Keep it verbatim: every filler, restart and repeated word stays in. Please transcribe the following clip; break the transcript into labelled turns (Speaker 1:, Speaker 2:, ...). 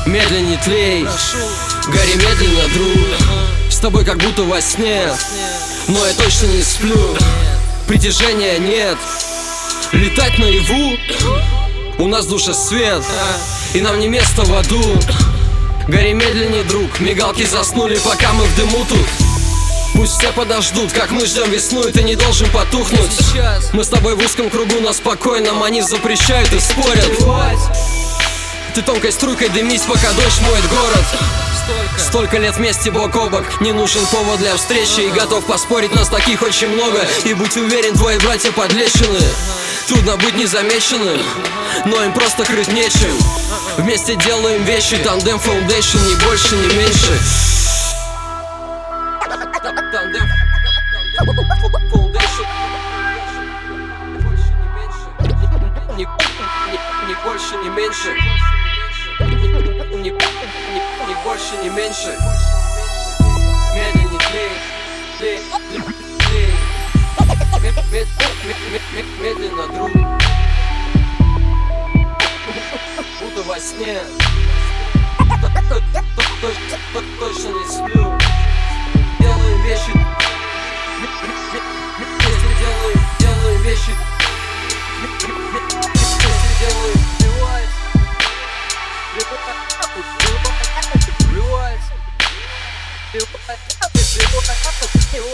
Speaker 1: Медленней тлей, гори медленно, друг. С тобой как будто во сне, но я точно не сплю. Притяжения нет, летать наяву. У нас в душе свет, и нам не место в аду. Гори медленней, друг, мигалки заснули, пока мы в дыму тут. Пусть все подождут, как мы ждем весну, и ты не должен потухнуть. Мы с тобой в узком кругу, но спокойно, они запрещают и спорят. Ты тонкой струйкой дымись, пока дождь моет город. Столько лет вместе бок о бок, не нужен повод для встречи. И готов поспорить, нас таких очень много. И будь уверен, твои братья подлещены. Трудно быть незамеченным, но им просто крыть нечем. Вместе делаем вещи, тандем фаундейшн, ни больше, ни меньше. Тандем фаундейшн, ни больше, ни меньше. Ни, ни, ни больше, ни меньше. Медленней тлей, тлей, тлей. Медленно, друг, будто во сне. Точно не сплю. Делаем вещи, делаем, делаем вещи, делаем. Rewind. Rewind. Rewind.